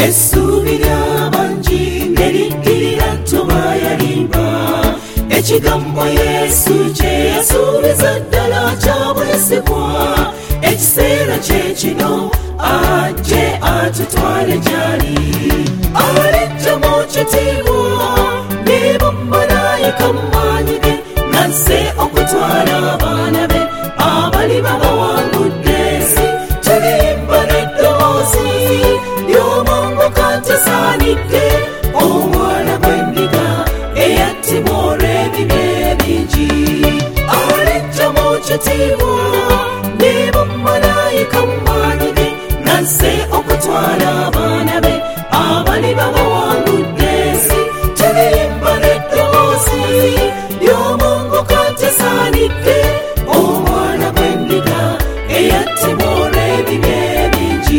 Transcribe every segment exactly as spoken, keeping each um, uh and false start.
essuubi ly'abangi ne liddirira Toba yalimba. Ekigambo Yesu kye yasuubiza ddala kya bwesigwa. Ekiseera kye kino ajje atutwale gy'ali. Alijja mu kitiibwa ne bamalayika mu maanyi ge, nazze okutwala abaana be abali babawangudde ensi. Tulimba n'eddoboozi ly'omwanguka tasaanidde, omwana gw'endiga eyattibwa olw'ebibi ebingi. Alijja mu kitiibwa ne bamalayika mu maanyi ge, nazze okutwala abaana be abali babawangudde ensi. Tulimba n'eddoboozi ly'omwanguka tasaanidde, omwana gw'endiga eyattibwa olw'ebibi ebingi.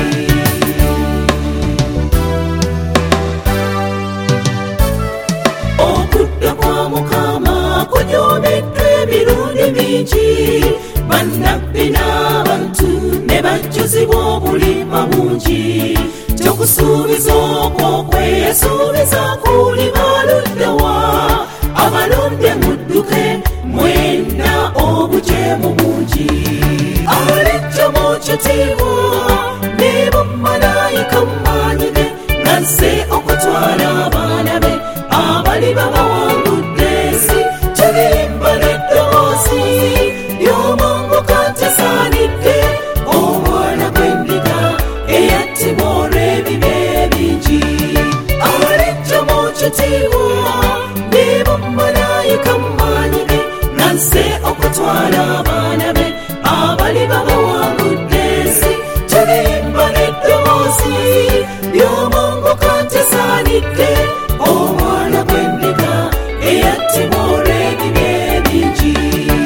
Okudda kwa Mukama kunyomeddwa emirundi mingi. Bannabbi n'abantu ne bajjuzibwa obulimba bungi. Tokusuubiza okwo kwe yasuubiza kuliba ludda wa. Abalonde mudduke mwenda obujeemu bungi. Alijja mu kitiibwa ne bamalayika mu maanyi ge, nazze okutwala abaana be abali babawangudde ensi. Tulimba n'eddoboozi ly'omwanguka tasaanidde, omwana gw'endiga eyattibwa olw'ebibi ebingi. Alijja mu kitiibwa ne bamalayika mu maanyi ge, nazze okutwala abaana be abali babawangudde ensi. Tulimba n'eddoboozi ly'omwanguka tasaanidde, omwana gw'endiga eyattibwa olw'ebibi ebingi.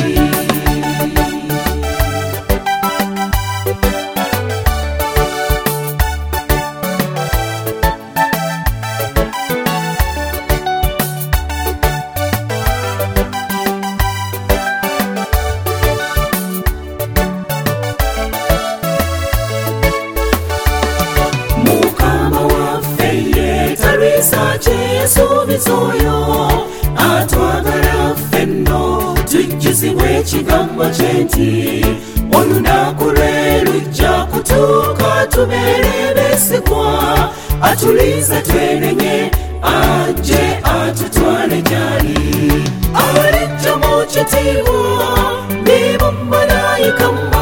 Mukama waffe ye taliisa kye yasuubiza oyo atwagala ffenno. Tujjuzibwe ekigambo kye nti olunaku lwe lujja kutuuka tubeere beesigwa. Atuliiza twenenye ajje atutwale gy'ali. Alijja mu kitiibwa ne bamalayika mu